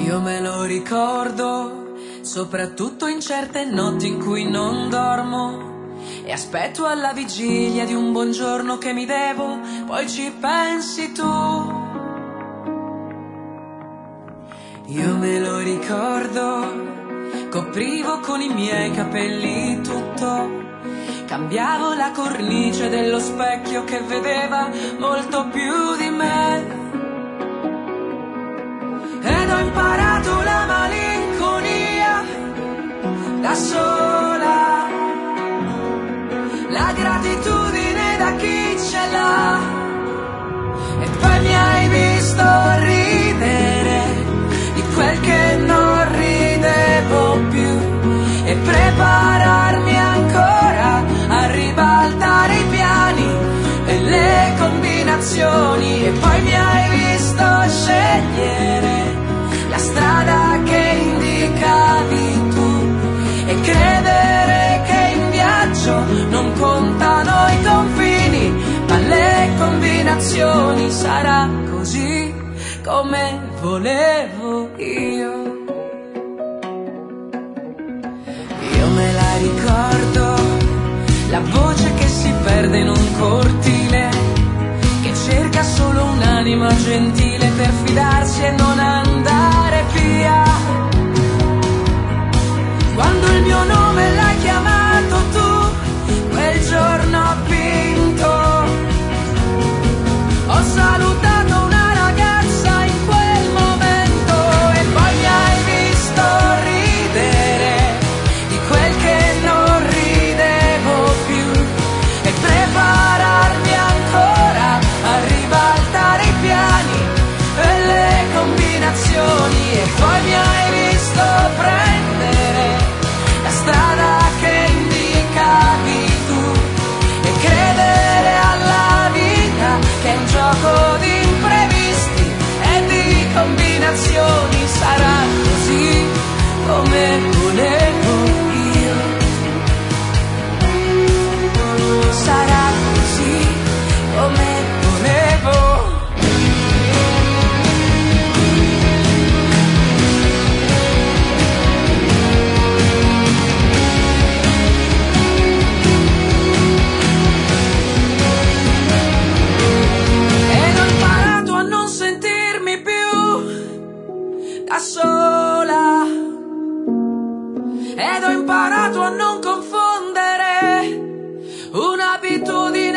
Io me lo ricordo, soprattutto in certe notti in cui non dormo, e aspetto alla vigilia di un buongiorno che mi devo, poi ci pensi tu. Io me lo ricordo, coprivo con i miei capelli tutto, cambiavo la cornice dello specchio che vedeva molto più di me. Ed ho imparato la malinconia da sola, la gratitudine da chi ce l'ha. E poi mi hai visto ridere di quel che non ridevo più, e prepararmi ancora a ribaltare i piani e le combinazioni. E poi mi hai visto scegliere la strada che indicavi tu e credere che in viaggio non contano i confini, ma le combinazioni. Sarà così come volevo io. Io me la ricordo, la voce che si perde in un cortile, che cerca solo un'anima gentile per fidarsi e non andare via. Quando il mio nome l'hai chiamato tu, quel giorno ho vinto. Ho salutato una ragazza in quel momento e poi mi hai visto ridere di quel che non ridevo più e prepararmi ancora a ribaltare i piani e le combinazioni. E poi mi hai visto prendere la strada che indicavi tu e credere alla vita che è un gioco di imprevisti e di combinazioni. Sarà così come volevo io, sarà così come volevo. Sola, ed ho imparato a non confondere un'abitudine